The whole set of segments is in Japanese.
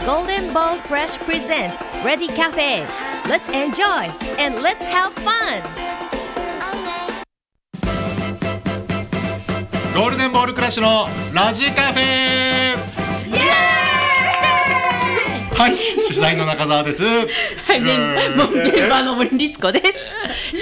Golden Ball Fresh presents Ready Cafe. Let's enjoy and let's have fun. ゴールデンボールクラッシュのラジカフェ。イエーイ。はい、主催の中澤です。 はい、メンバーの森律子です。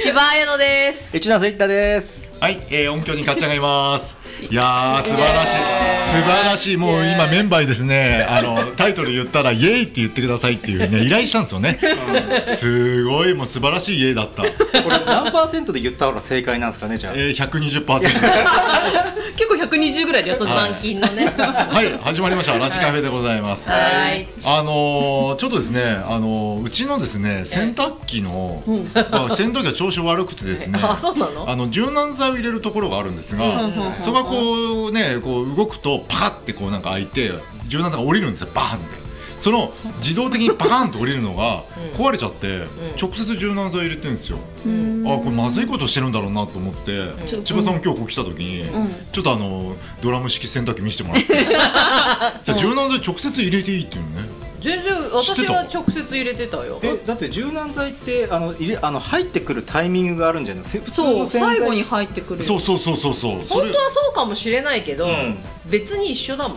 千葉彩乃です。 一ノ瀬一太です。 はい、音響にかっちゃんがいます。いやー素晴らしい、素晴らしい。もう今メンバーにですね、タイトル言ったらイエーイって言ってくださいっていうね依頼したんですよね。すごい、もう素晴らしいイエーイだった。 これ何%で言った方が正解なんですかね。じゃあ、 120%。 結構120ぐらいでやった満勤のね。 はい、始まりましたラジカフェでございます。 はい。 ちょっとですね、うちのですね洗濯機の、洗濯機が調子悪くてですね、 あ、そうなの？ 柔軟剤を入れるところがあるんですが、そこがこうね、こう動くとパカッてこうなんか開いて柔軟剤が降りるんですよ、バーンって。その自動的にパカーンと降りるのが壊れちゃって、直接柔軟剤入れてるんですよ。あ、これまずいことしてるんだろうなと思って、千葉さん今日ここ来た時に、ちょっとドラム式洗濯機見せてもらって、じゃあ柔軟剤直接入れていいっていうのね。 全然私は直接入れてたよ。 だって柔軟剤って入ってくるタイミングがあるんじゃない？普通の洗剤、 最後に入ってくる。 そう。 本当はそうかもしれないけど、別に一緒だもん。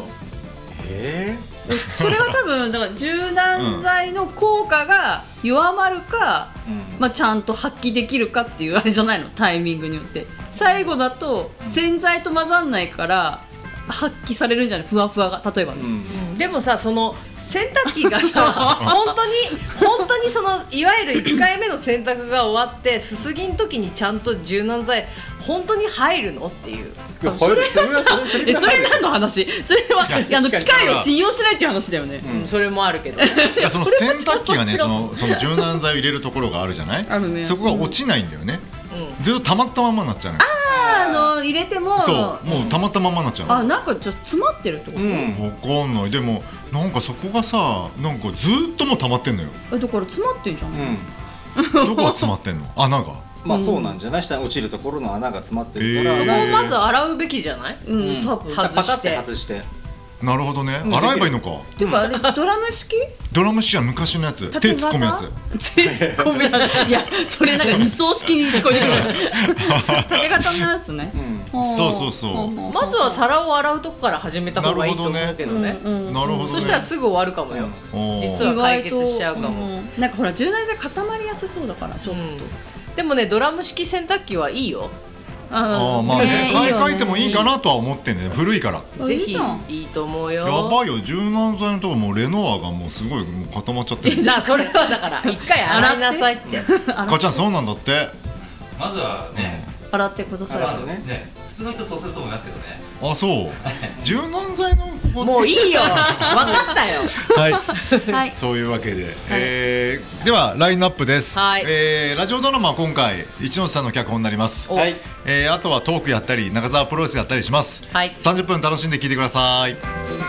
それは多分だから柔軟剤の効果が弱まるか、ちゃんと発揮できるかっていうあれじゃないの、タイミングによって。最後だと洗剤と混ざんないから発揮されるんじゃない、ふわふわが例えばね。 でもさ、その洗濯機がさ本当にそのいわゆる1回目の洗濯が終わってすすぎん時にちゃんと柔軟剤本当に入るのっていう。 それ何の話？それは機械を信用しないっていう話だよね。 それもあるけど、 その洗濯機がね、その柔軟剤を入れるところがあるじゃない。 あるね。 そこが落ちないんだよね。ずっと溜まったままになっちゃうの。 入れてももう溜まったままになっちゃうの。 なんかちょっと詰まってるってこと？ わかんない。でもなんかそこがさ、なんかずっともう溜まってんのよ。 だから詰まってんじゃん。 どこが詰まってんの？穴が。 そうなんじゃない？下に落ちるところの穴が詰まってるから、 そこをまず洗うべきじゃない？ 多分パカッて外して。なるほどね。洗えばいいのか。 ていうかあれドラム式？ ドラム式は昔のやつ。手突っ込むやつ。 手突っ込むやつ。いや、それなんか二層式に聞こえてくる。縦型のやつね。 そう。 まずは皿を洗うとこから始めた方がいいと思うけどね。 なるほどね。 そしたらすぐ終わるかもよ。実は解決しちゃうかも。 なんかほら柔軟剤固まりやすそうだからちょっと。 でもね、ドラム式洗濯機はいいよ。 まあね、買い替えてもいいかなとは思ってんね。古いから。 ぜひいいと思うよ。 やばいよ、柔軟剤のとこもうレノアがもうすごいもう固まっちゃってる。 それはだから一回洗いなさいって。 かちゃんそうなんだって。 まずはね、 洗ってください。 普通の人そうすると思いますけどね。 あ、そう。柔軟剤のもういいよ。分かったよ。 はい。そういうわけで、ではラインナップです。ラジオドラマは今回一ノ瀬さんの脚本になります。あとはトークやったり中澤プロレスやったりします。30分楽しんで聞いてください。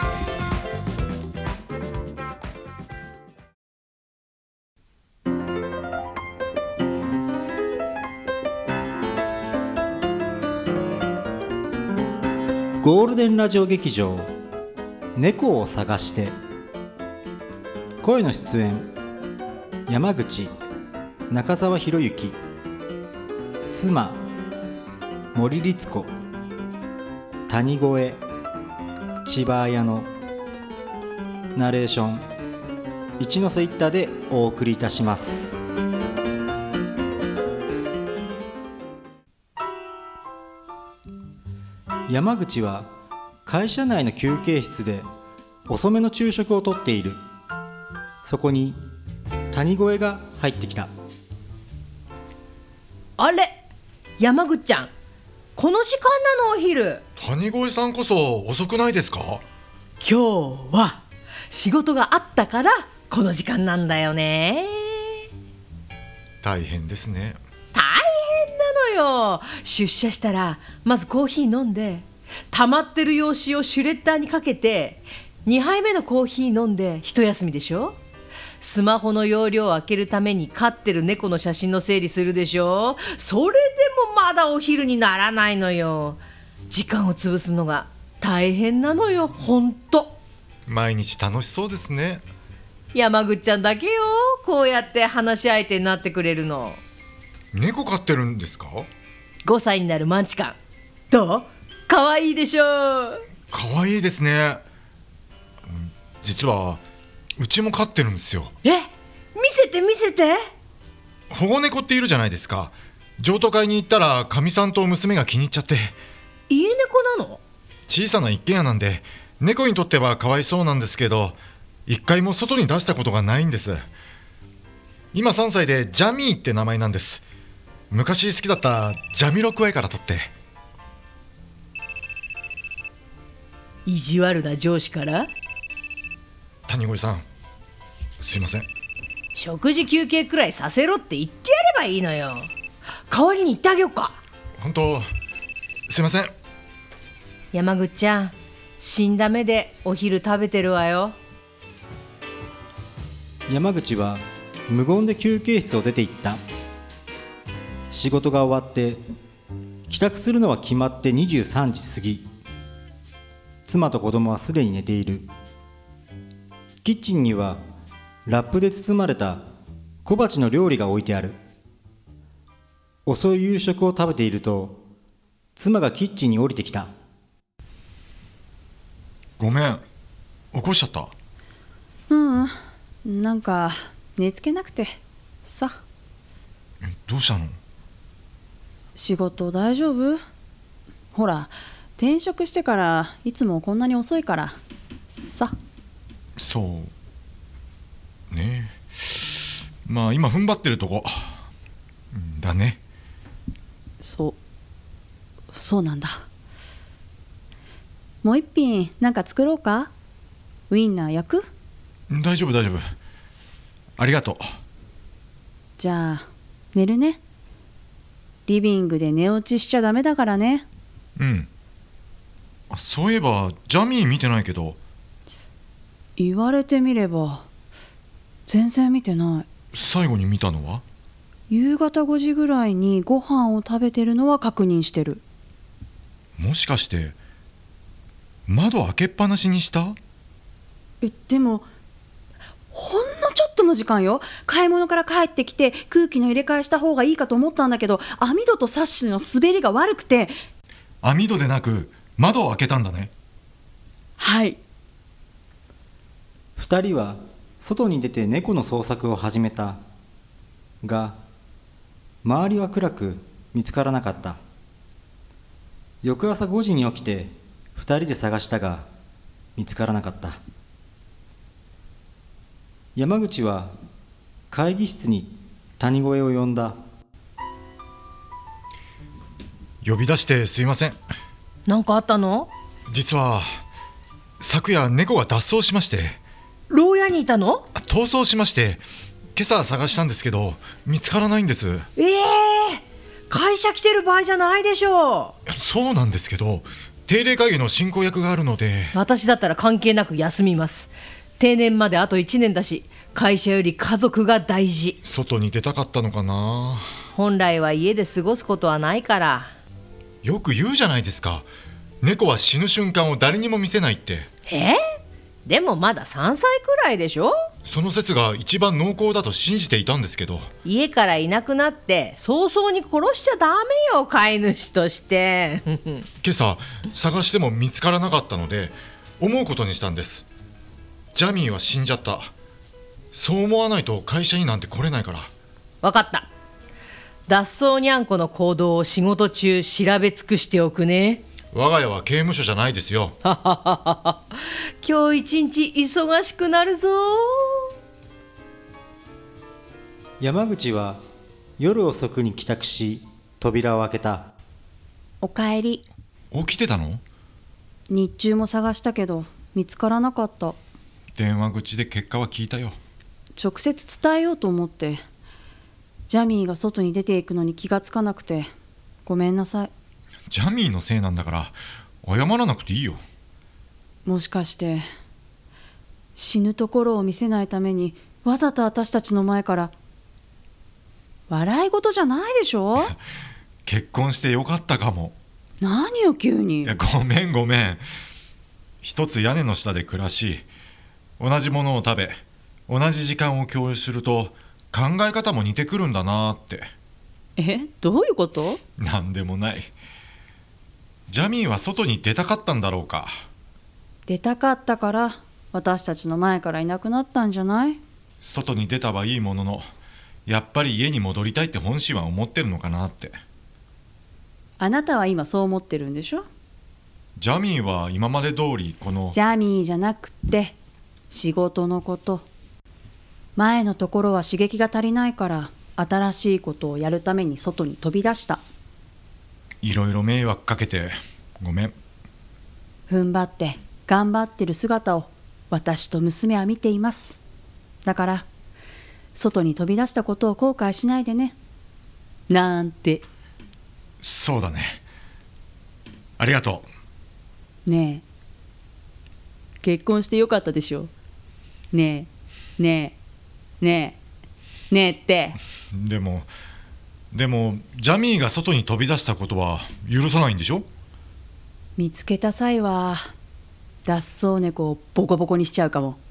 ゴールデンラジオ劇場猫を探して。声の出演山口中澤博之、妻森律子、谷越千葉彩乃、ナレーション一ノ瀬一太でお送りいたします。山口は会社内の休憩室で遅めの昼食をとっている。そこに谷越が入ってきた。 あれ、山口ちゃん、この時間なの？お昼。 谷越さんこそ遅くないですか？ 今日は仕事があったからこの時間なんだよね。 大変ですね。 大変なのよ。出社したらまずコーヒー飲んで、溜まってる用紙をシュレッダーにかけて2杯目のコーヒー飲んで一休みでしょ。スマホの容量を開けるために飼ってる猫の写真の整理するでしょ。それでもまだお昼にならないのよ。時間を潰すのが大変なのよ、ほんと。 毎日楽しそうですね。 山口ちゃんだけよ、こうやって話し相手になってくれるの。 猫飼ってるんですか？ 5 歳になるマンチカン、どう？かわいいでしょ。 かわいいですね。実はうちも飼ってるんですよ。 見せて見せて。 保護猫っているじゃないですか。譲渡会に行ったらかみさんと娘が気に入っちゃって。 家猫なの？ 小さな一軒家なんで猫にとってはかわいそうなんですけど、一回も外に出したことがないんです。今3歳でジャミーって名前なんです。昔好きだったジャミロクワイから取って。 意地悪な上司から？ 谷越さん、すいません。 食事休憩くらいさせろって言ってやればいいのよ。代わりに言ってあげようか。 本当すいません。 山口ちゃん、死んだ目でお昼食べてるわよ。 山口は無言で休憩室を出て行った。仕事が終わって帰宅するのは決まって23時過ぎ。妻と子供はすでに寝ている。キッチンにはラップで包まれた小鉢の料理が置いてある。遅い夕食を食べていると妻がキッチンに降りてきた。 ごめん、起こしちゃった？ なんか寝つけなくてさ。 どうしたの？ 仕事大丈夫？ほら転職してからいつもこんなに遅いからさ。 そうね。まあ今踏ん張ってるとこだね。 そうなんだ。もう一品なんか作ろうか？ウインナー焼く？ 大丈夫大丈夫、ありがとう。 じゃあ寝るね。リビングで寝落ちしちゃダメだからね。 そういえばジャミー見てないけど。 言われてみれば全然見てない。 最後に見たのは？ 夕方5時ぐらいにご飯を食べてるのは確認してる。 もしかして窓開けっぱなしにした？ でもほんのちょっとの時間よ。買い物から帰ってきて空気の入れ替えした方がいいかと思ったんだけど、網戸とサッシの滑りが悪くて。 網戸でなく窓を開けたんだね。 はい。 二人は外に出て猫の捜索を始めたが、周りは暗く見つからなかった。翌朝5時に起きて二人で探したが見つからなかった。山口は会議室に谷越を呼んだ。 呼び出してすいません。 なんかあったの？ 実は昨夜猫が脱走しまして。 牢屋にいたの？ 逃走しまして、今朝探したんですけど見つからないんです。 会社来てる場合じゃないでしょう。 そうなんですけど、定例会議の進行役があるので。 私だったら関係なく休みます。定年まであと1年だし、会社より家族が大事。 外に出たかったのかな。 本来は家で過ごすことはないから。 よく言うじゃないですか、猫は死ぬ瞬間を誰にも見せないって。 でもまだ3歳くらいでしょ。 その説が一番濃厚だと信じていたんですけど。 家からいなくなって早々に殺しちゃダメよ、飼い主として。 今朝探しても見つからなかったので思うことにしたんです。ジャミーは死んじゃった。そう思わないと会社になんて来れないから。 分かった。脱走にゃんこの行動を仕事中調べ尽くしておくね。 我が家は刑務所じゃないですよ。 今日一日忙しくなるぞ。 山口は夜遅くに帰宅し扉を開けた。 おかえり。 起きてたの？ 日中も探したけど見つからなかった。 電話口で結果は聞いたよ。 直接伝えようと思って。ジャミーが外に出ていくのに気がつかなくてごめんなさい。 ジャミーのせいなんだから謝らなくていいよ。 もしかして死ぬところを見せないためにわざと私たちの前から。笑い事じゃないでしょ。 結婚してよかったかも。 何よ急に。 いや、ごめん。一つ屋根の下で暮らし、同じものを食べ、 同じ時間を共有すると考え方も似てくるんだなって。 どういうこと？ なんでもない。ジャミーは外に出たかったんだろうか。 出たかったから私たちの前からいなくなったんじゃない？ 外に出たはいいものの、やっぱり家に戻りたいって本心は思ってるのかなって。 あなたは今そう思ってるんでしょ？ ジャミーは今まで通りこのジャミーじゃなくて仕事のこと。前のところは刺激が足りないから新しいことをやるために外に飛び出した。 いろいろ迷惑かけてごめん。 踏ん張って頑張ってる姿を私と娘は見ています。だから外に飛び出したことを後悔しないでね、なんて。 そうだね、ありがとねえ、結婚してよかったでしょ。ねえねえねえねえって。 でもジャミーが外に飛び出したことは許さないんでしょ？ 見つけた際は脱走猫をボコボコにしちゃうかも。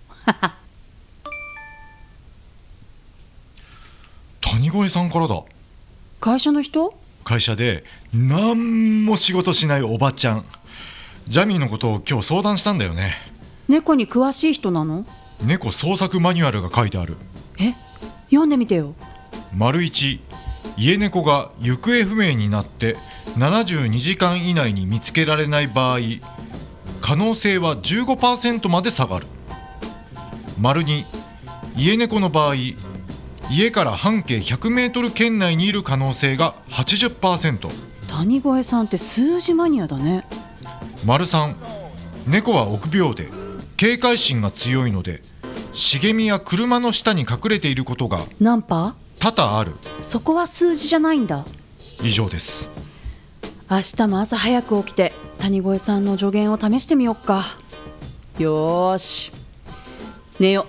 谷越さんからだ。 会社の人？ 会社で何も仕事しないおばちゃん。ジャミーのことを今日相談したんだよね。 猫に詳しい人なの？ 猫捜索マニュアルが書いてある。 読んでみてよ。 丸1、家猫が行方不明になって72時間以内に見つけられない場合、可能性は 15% まで下がる。丸2、家猫の場合、家から半径100メートル圏内にいる可能性が 80%。 谷越さんって数字マニアだね。 丸3、猫は臆病で警戒心が強いので茂みや車の下に隠れていることが何パー？ 多々ある。 そこは数字じゃないんだ。 以上です。 明日も朝早く起きて谷越さんの助言を試してみよっか。よーし、寝よ。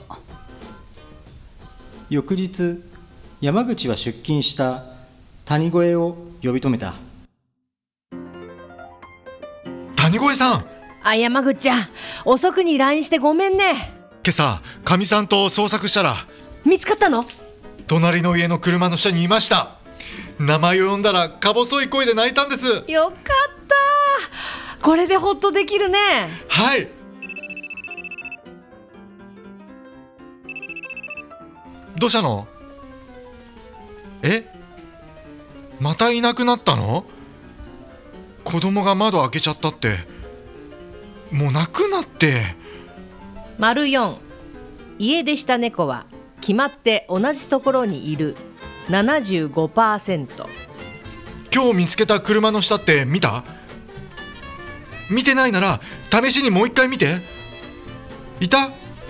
翌日、山口は出勤した谷越を呼び止めた。 谷越さん。 山口ちゃん、遅くに LINE してごめんね。 今朝かみさんと捜索したら見つかったの？ 隣の家の車の下にいました。名前を呼んだらか細い声で泣いたんです。 よかった、これでホッとできるね。 はい。どうしたの？またいなくなったの？子供が窓開けちゃったって。もう泣くなって。 丸4、家出した猫は決まって同じところにいる 75%。 今日見つけた車の下って見た？見てないなら試しにもう一回見て。いた？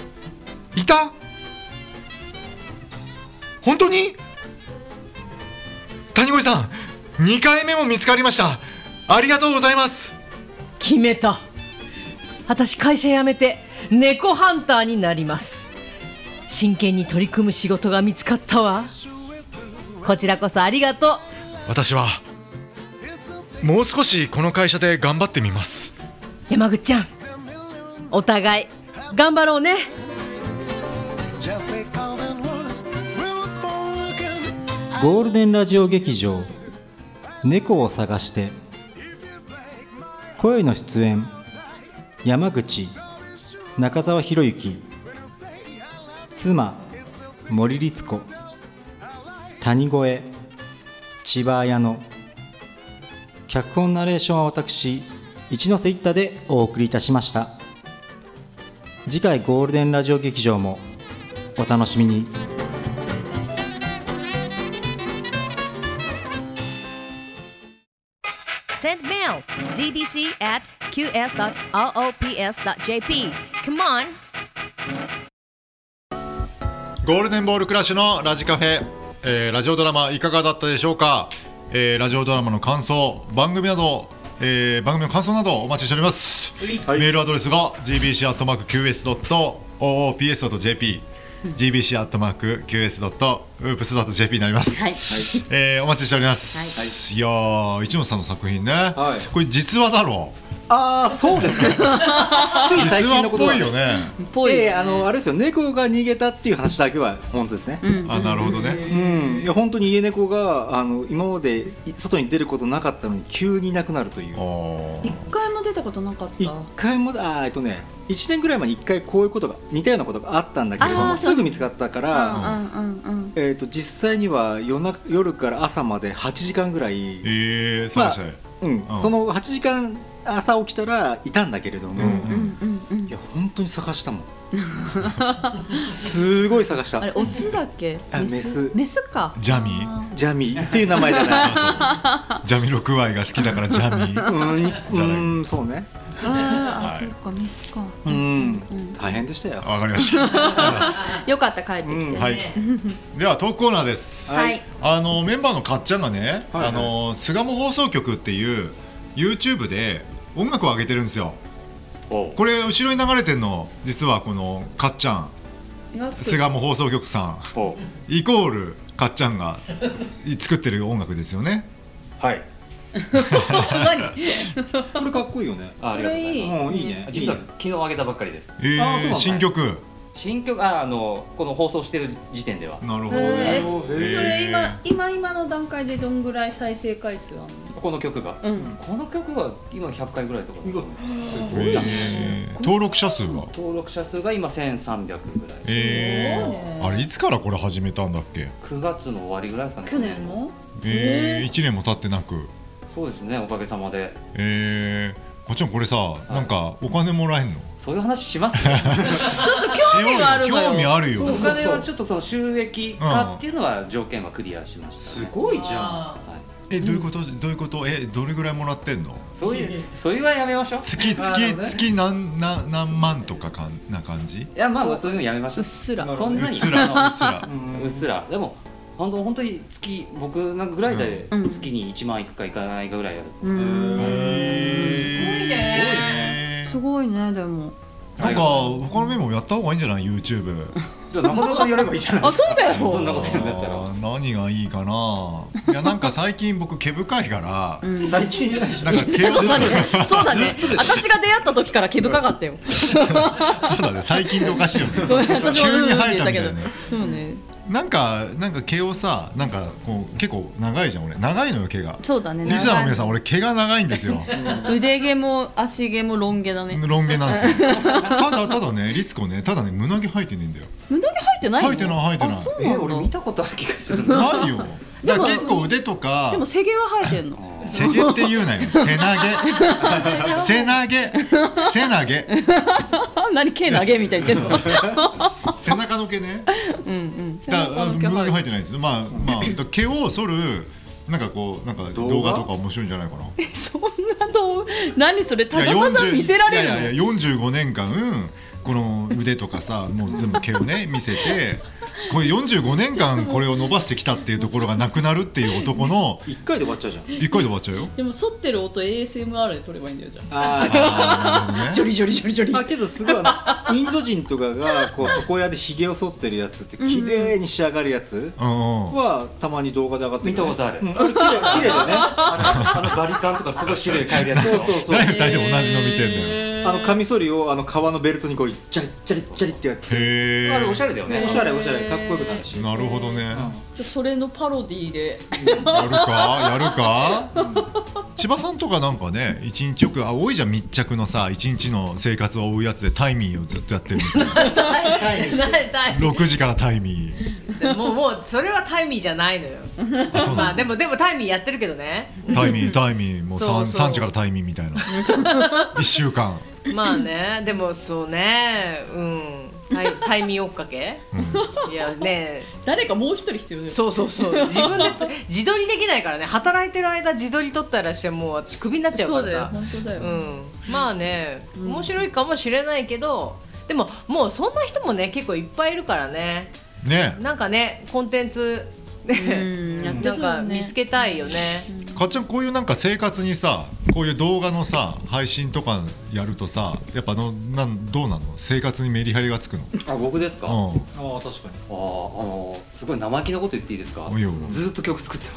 本当に？谷越さん、2回目も見つかりました。ありがとうございます。 決めた。私会社辞めて猫ハンターになります。真剣に取り組む仕事が見つかったわ。こちらこそありがとう。 私はもう少しこの会社で頑張ってみます。 山口ちゃん、お互い頑張ろうね。 ゴールデンラジオ劇場猫を探して。声の出演、山口、中澤博之、妻、森律子、谷越、千葉綾乃。脚本ナレーションは私、一ノ瀬一太でお送りいたしました。次回ゴールデンラジオ劇場もお楽しみに。 Send mail gbc@qs.roops.jp. Come on. ゴールデンボールクラッシュのラジカフェ、ラジオドラマいかがだったでしょうか。ラジオドラマの感想、番組の感想などお待ちしております。メールアドレスが gbc@qs.oops.jp gbc@qs.oops.jp になります。お待ちしております。いやー、一ノ瀬さんの作品ね、これ実話だろう。 ああそうですねつい最実話っぽ近のことはいよね。 ぽい、 あれですよ、猫が逃げたっていう話だけは本当ですね。 あ、なるほどね。 いや本当に家猫が今まで外に出ることなかったのに急にいなくなるという。 一回も出たことなかった一回も1年ぐらい前に1回こういうことが似たようなことがあったんだけれども、 あーすぐ見つかったかうんら、 うん実際には夜から朝まで8時間ぐらい、 探したい。 その8時間朝起きたらいたんだけれども、 うんいや本当に探したもんすごい探したあれオスだっけ？メスか。 ジャミジャミっていう名前じゃないジャミロクワイが好きだからジャミ。 そうね。 あ、そうか、メスか。 大変でしたよ。 わかりました。 よかった、帰ってきて。 はい。ではトークコーナーです。 はい。 メンバーのかっちゃんがね、巣鴨放送局っていう YouTube で音楽を上げてるんですよ。これ後ろに流れてるの実はこのかっちゃん、巣鴨放送局さんイコールかっちゃんが作ってる音楽ですよね。 はい。 これかっこいいよね。 ありがとうございます。 いいね。 実は昨日上げたばっかりです。 新曲。 新曲この放送してる時点では。 なるほどね。 それ今の段階でどんぐらい再生回数あるの？ この曲が。この曲は今100回ぐらいとか。 すごい。登録者数は？ 登録者数が今1300ぐらい。 あれいつからこれ始めたんだっけ ？9月の終わりぐらいですかね。 去年の ？1年も経ってなく。 そうですね、おかげさまで。 かっちゃんこれさ、なんかお金もらえんの？ そういう話します？ ちょっと興味があるのよ。 興味あるよ。 お金はちょっとその収益化っていうのは条件はクリアしました。 すごいじゃん。 どういうことどれぐらいもらってんの？ そういうはやめましょう。 月何万とかな感じ？ いやまあそういうのやめましょう。 うっすら。 そんなに。 うっすら。 でも本当に僕なんかぐらいで月に1万いくかいかないかぐらいやる。 すごいね。でもなんか他の面もやった方がいいんじゃない YouTube。 じゃあ中村さんやればいいじゃないですか。 あ、そうだよ。 そんなこと言うんだったら。 何がいいかな。いやなんか最近僕毛深いから。 最近じゃないでしょ。 なんか毛をそうだね。私が出会った時から毛深かったよ。 そうだね。最近っておかしいよね。急に生えたみたいな。 そうね。 なんか毛をさ、なんかこう結構長いじゃん俺。長いのよ毛が。 そうだね。 リスナーの皆さん俺毛が長いんですよ。 腕毛も足毛もロン毛だね。 ロン毛なんですよ。ただね、リツコね、ただね胸毛生えてねえんだよ。 胸毛生えてないの？ 生えてない。 あ、そうなんだ。 俺見たことある気がする。 ないよ。だから結構腕とか。 でも背毛は生えてんの。 背毛って言うなよ。背投げ。 何毛投げみたいに言ってんの？ 背中の毛ね。だから胸毛生えてないんですよ。まあ毛を剃るなんか動画とか面白いんじゃないかな。 そんな何それただただ見せられるの？ いや45年間この腕とかさもう全部毛をね見せて。これ45年間これを伸ばしてきたっていうところがなくなるっていう男の 1回で終わっちゃうじゃん。 1回で終わっちゃうよ。 でも剃ってる音 ASMR で撮ればいいんだよ。じゃあジョリジョリジョリジョリ。 あけどすごいインド人とかがこう床屋でひげを剃ってるやつって綺麗に仕上がるやつはたまに動画で上がってる。 見たことある。 あれ綺麗だよね。 バリカンとかすごい種類変えるやつ。 そう何2人で同じの見てんだよ。 カミソリを革のベルトにこうジャリジャリジャリってやって。 へあれおしゃれだよね。 おしゃれかっこよくなるし。 なるほどね。 それのパロディでやるか千葉さんとかなんかね一日よく多いじゃん。密着のさ一日の生活を追うやつでタイミーをずっとやってるみたいな。6時からタイミー。 もうそれはタイミーじゃないのよ。まあでもタイミーやってるけどね。 タイミーもう 3時からタイミーみたいな。1週間。 まあね、でもそうね、タイミー追っかけ、いやね、 誰かもう一人必要だよ。 そう自分で自撮りできないからね。働いてる間自撮り撮ったらしてもう私クビになっちゃうからさ。 本当だよ。 まあね、面白いかもしれないけど、でももうそんな人もね結構いっぱいいるからね。なんかねコンテンツなんか見つけたいよね。 かっちゃんこういうなんか生活にさこういう動画のさ配信とかやるとさやっぱどうなの生活にメリハリがつくの？ あ、僕ですか？ 確かに。 すごい生意気なこと言っていいですか？ずっと曲作ってます。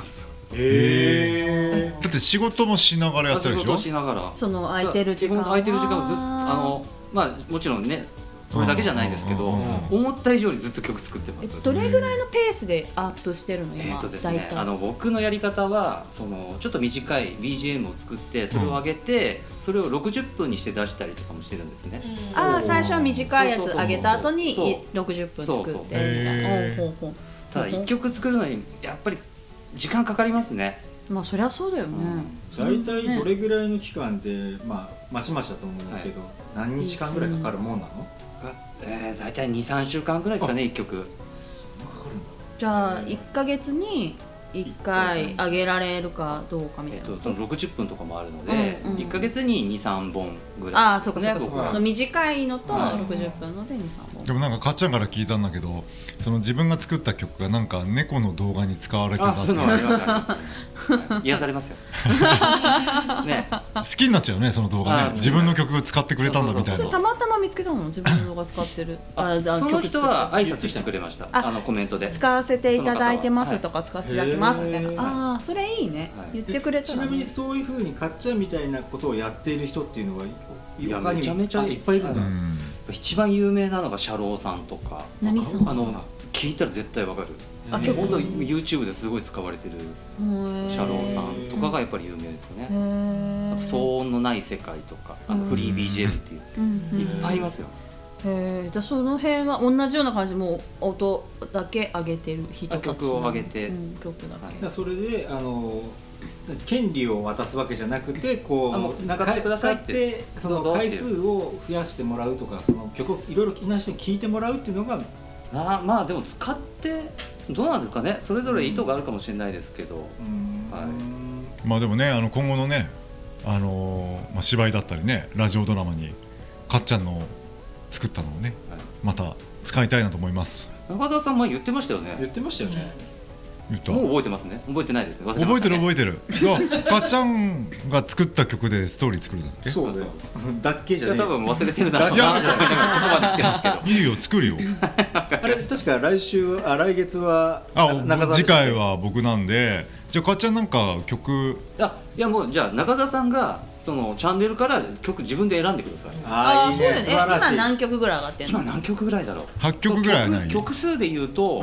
だって仕事もしながらやってるでしょ。 仕事しながらその空いてる時間は空いてる時間をずっとまあもちろんねそれだけじゃないですけど、思った以上にずっと曲作ってます。 どれぐらいのペースでアップしてるの今？ ですね、僕のやり方はちょっと短い BGM を作ってそれを上げて、それを60分にして出したりとかもしてるんですね。 最初は短いやつ上げた後に60分作ってみたいな。 ただ1曲作るのにやっぱり時間かかりますね。 まあそりゃそうだよね。 大体どれぐらいの期間で、まちまちだと思うんだけど、何日間ぐらいかかるもんなの？ 大体 2,3 週間ぐらいですかね、1曲。 じゃあ1ヶ月に1回上げられるかどうかみたいな。 その60分とかもあるので、1ヶ月に 2,3 本ぐらい。 ああ、そうかそうかそうか。その短いのと60分ので 2,3 本。 でもなんかかっちゃんから聞いたんだけど、その自分が作った曲がなんか猫の動画に使われてたって。 そういうのあります癒されますよ。ね。 好きになっちゃうよね、その動画ね。自分の曲使ってくれたんだみたいな。 たまたま見つけたの？自分の動画使ってる。 その人は挨拶してくれました。コメントで。 使わせていただいてますとか使わせていただきますみたいな。ああ、それいいね。言ってくれたら。 ちなみにそういう風にかっちゃんみたいなことをやっている人っていうのは他にめちゃめちゃいっぱいいるんだ。 一番有名なのがシャローさんとか。 何さん？ 聞いたら絶対わかる。本当 YouTube ですごい使われてるシャローさんとかがやっぱり有名ですよね。騒音のない世界とか、フリー BGM っていういっぱいいますよ。 じゃあその辺は同じような感じでもう音だけ上げてる人たち。 曲を上げて、 曲だけ。 それで権利を渡すわけじゃなくて使ってくださいってその回数を増やしてもらうとか、その曲をいろいろいろんな人に聴いてもらうっていうのがまあでも使ってどうなんですかね。それぞれ意図があるかもしれないですけど、 まあでもね、今後のね、芝居だったりね、ラジオドラマにかっちゃんの作ったのをね、また使いたいなと思います。 中澤さん前言ってましたよね。 言ってましたよね。 もう覚えてますね。覚えてないですね。忘れ覚えてましたね。 る覚えてる。かっちゃんが作った曲でストーリー作るんだっけ？ そうだよ。だっけじゃねえ。 多分忘れてるだろうな。ここまで来てますけど。 いいよ、作るよ。 あれ確か来月は次回は僕なんで、じゃあかっちゃんなんか曲。 いやもうじゃあ中田さんがそのチャンネルから曲自分で選んでください。 ああ、そうですね。今何曲ぐらい上がってるの？ 今何曲ぐらいだろう。 8曲ぐらいはない。 曲数で言うと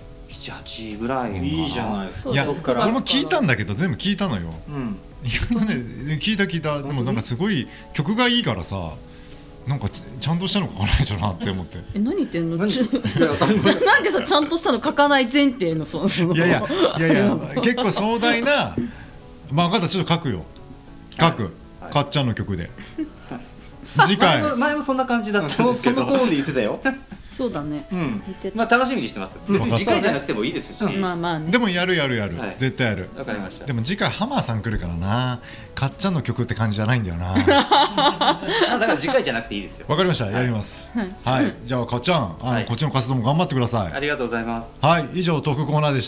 7、8ぐらい。 いいじゃないですか。 いや、俺も聞いたんだけど全部聞いたのよ。意外とね、聞いた。でもなんかすごい曲がいいからさ、なんかちゃんとしたの書かないとなって思って。 何言ってんの？なんでさちゃんとしたの書かない前提のその。 いや結構壮大な。まあ分かった、ちょっと書くよ。書く。かっちゃんの曲で。次回。 前もそんな感じだったんですけど。 そのトーンで言ってたよ。 そうだね。 まあ楽しみにしてます。別に次回じゃなくてもいいですし。 まあね。 でもやる絶対やる。 わかりました。 でも次回ハマーさん来るからな。かっちゃんの曲って感じじゃないんだよな。 だから次回じゃなくていいですよ。 わかりました、やります。はい、じゃあかっちゃん、こっちの活動も頑張ってください。 ありがとうございます。 はい、以上トークコーナーでした。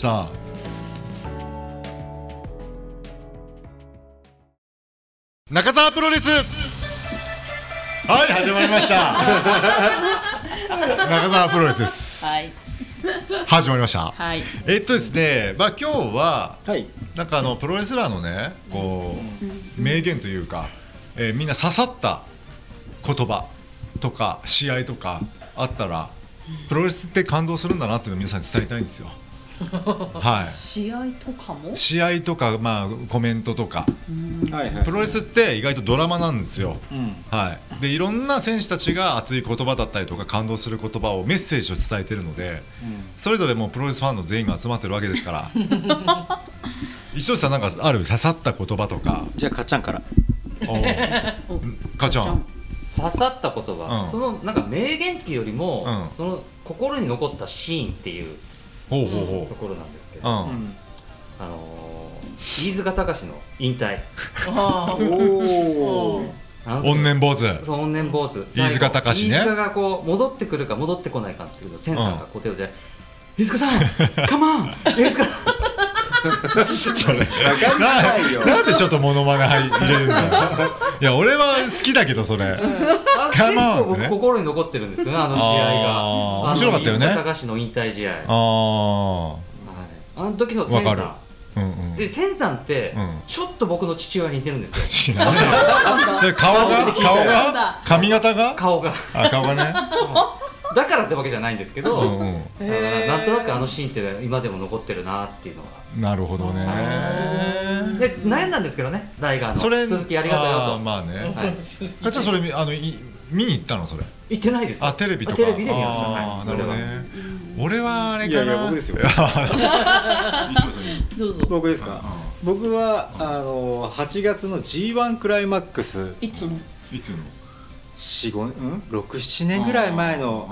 中澤プロレス。はい、始まりました。中澤プロレスです。 はい。 始まりました。 はい。 ですね、今日は、 はい、 なんかプロレスラーのね、こう名言というか、みんな刺さった言葉とか試合とかあったら、プロレスって感動するんだなっていうのを皆さんに伝えたいんですよ。はい。 試合とかも？ 試合とか、コメントとか、プロレスって意外とドラマなんですよ。はい。でいろんな選手たちが熱い言葉だったりとか感動する言葉をメッセージを伝えているので、それぞれもうプロレスファンの全員が集まってるわけですから。一応さ、なんかある刺さった言葉とか。 じゃあかっちゃんから。 かっちゃん。 刺さった言葉、そのなんか名言っていうよりも、その心に残ったシーンっていうところなんですけど、飯塚隆の引退。 怨念坊主。 そう、怨念坊主。 飯塚隆ね。 飯塚がこう戻ってくるか戻ってこないかっていうのを天さんがこう手をじゃ飯塚さんカモン飯塚それなんでちょっとモノマネ入れるんだよ。いや俺は好きだけどそれ。 結構僕心に残ってるんですよね、あの試合が。 面白かったよね。 飯塚隆の引退試合。あの時の天さんで天山ってちょっと僕の父親に似てるんですよ。 知らないそれ顔が髪型が顔がねだからってわけじゃないんですけど、なんとなくあのシーンって今でも残ってるなっていうのが。 なるほどね。 で悩んだんですけどね、ライガーの鈴木ありがとうよと。 まあね。かっちゃんそれ見に行ったのそれ？ 行ってないです。 テレビとか。 テレビで見ました。 なるほどね。俺はあれかな。 いや僕ですよ。 どうぞ。 僕ですか。僕は8月の G1 クライマックス。 いつの 6,7年ぐらい前の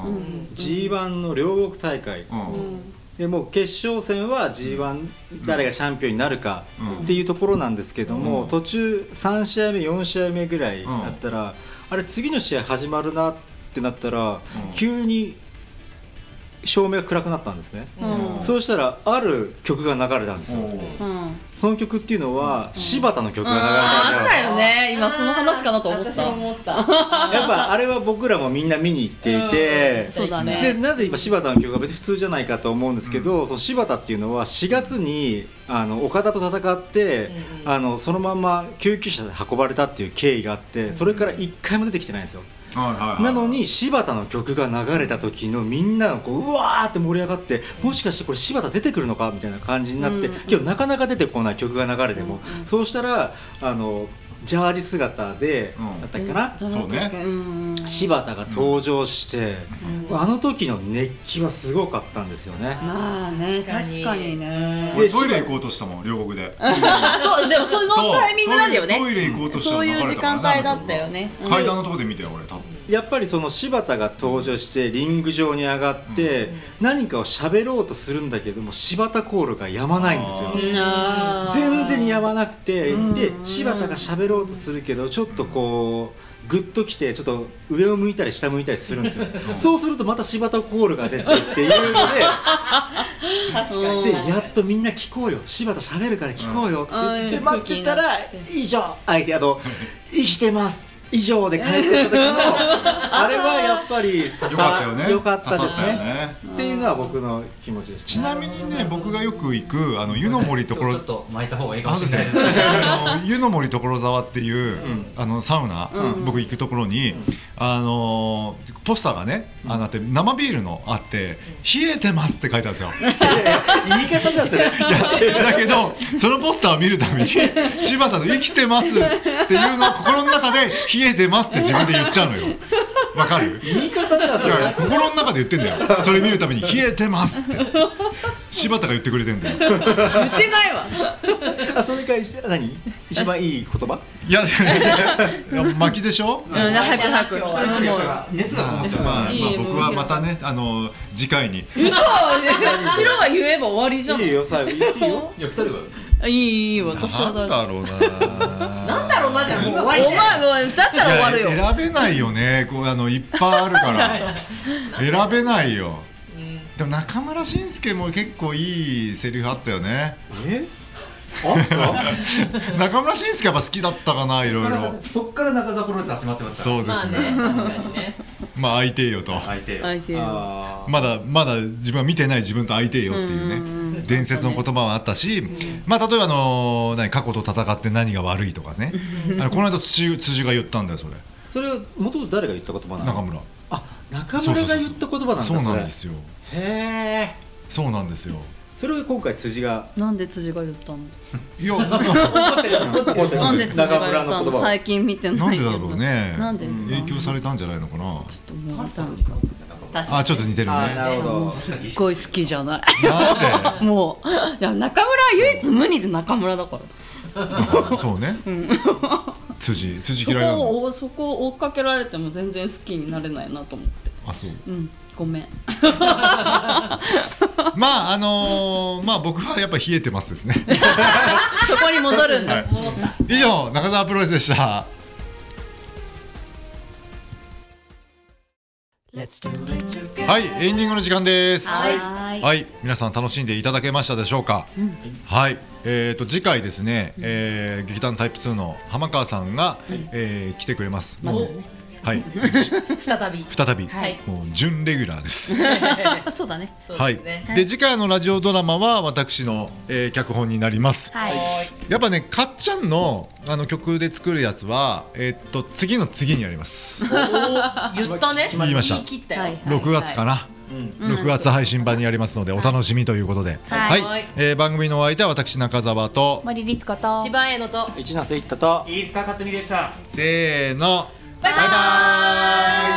G1 の両国大会で、もう決勝戦は G1 誰がチャンピオンになるかっていうところなんですけども、途中3試合目4試合目ぐらいだったら、あれ次の試合始まるなってなったら急に照明が暗くなったんですね。そうしたらある曲が流れたんですよ。その曲っていうのは柴田の曲が流れたんですよ。 あったよね。今その話かなと思った。 やっぱあれは僕らもみんな見に行っていて、 そうだね。 でなぜ今柴田の曲が別に普通じゃないかと思うんですけど、その柴田っていうのは4月に岡田と戦って、そのまんま救急車で運ばれたっていう経緯があって、それから1回も出てきてないんですよ。なのに柴田の曲が流れた時のみんながこううわーって盛り上がって、もしかしてこれ柴田出てくるのかみたいな感じになって、今日なかなか出てこない曲が流れても、そうしたらジャージ姿でだったっけな、 そうね、 柴田が登場して、あの時の熱気はすごかったんですよね。 まあね、確かにね。 でトイレ行こうとしたもん、両国で。 そう、でもそのタイミングなんだよね。 トイレ行こうとしたそういう時間帯だったよね。 階段のとこで見たよ俺多分。 やっぱりその柴田が登場してリング上に上がって何かを喋ろうとするんだけども、柴田コールが止まないんですよ。全然止まなくて、で柴田が喋ろうとするけどちょっとこうグッときてちょっと上を向いたり下向いたりするんですよ。そうするとまた柴田コールが出てっていうので、でやっとみんな聞こうよ、柴田喋るから聞こうよって言って待ってたら、以上相手生きてます以上で帰ってった時のあれはやっぱり良かったですねっていうのは僕の気持ちでした。 ちなみにね、僕がよく行く湯の森所ちょっと巻いた方がいいかもしれないです。 湯の森所沢っていうサウナ、僕行くところにポスターがね、あって生ビールのあって冷えてますって書いてあるんですよ。 言い方じゃんそれ。 だけどそのポスターを見るために柴田の生きてますっていうのを心の中で冷えてますって自分で言っちゃうのよ。わかる？ 言い方じゃんそれ。 心の中で言ってんだよ。それ見るために冷えてますって柴田が言ってくれてんだよ。 言ってないわ。 それが何？一番いい言葉？ いや巻きでしょ？ 早く熱がこもっちゃう。 まあ僕はまたね次回に。 嘘。ヒロが言えば終わりじゃん。 いいよ、最後言っていいよ。 いや2人はいい私はなんだろうな。 なんだろうなじゃもう終わり。 お前もだったら終わるよ。 選べないよね。こういっぱいあるから選べないよ。でも中村俊輔も結構いいセリフあったよね。 あった中村俊輔やっぱ好きだったかな、いろいろ。 そっから中澤プロレス始まってますから。 そうですね。 確かにね。 まあ相手よと。 相手よ。 まだ自分は見てない自分と相手よっていうね伝説の言葉はあったし、まあ例えば過去と戦って何が悪いとかね。この間辻が言ったんだよそれ。 それは元々誰が言った言葉なの？ 中村。 中村が言った言葉なんだ。 そうなんですよ。 へえ。 そうなんですよ。 それを今回辻が。 なんで辻が言ったの？ いやなんで辻が言ったの？最近見てないけど。 なんでだろうね。 なんで影響されたんじゃないのかな。 ちょっともうちょっと似てるね。 なるほど。 すっごい好きじゃない。 なんで？ もういや中村は唯一無二で中村だから。 そうね。辻嫌いなの。 そこを追っかけられても全然好きになれないなと思って。 あ、そう。 ごめん。 まあ僕はやっぱ冷えてますですね。 そこに戻るんだ。 以上中澤プロレスでした。はい、エンディングの時間です。はい、皆さん楽しんでいただけましたでしょうか。はい、次回ですね、劇団タイプ2の浜川さんが、来てくれます。 はい再び、 再び、もう準レギュラーですそうだね。 そうはいですね、 で次回のラジオドラマは私の、脚本になります、 はい。 やっぱねかっちゃんの曲で作るやつは次の次にやります言ったね、 言いました言い切ったよ、 はい 6月かな、6月配信版にやりますのでお楽しみということで、 はい番組のお相手は私中澤と森律子と千葉へのと一ノ瀬一太と飯塚克美でした。 せーのバイバーイ。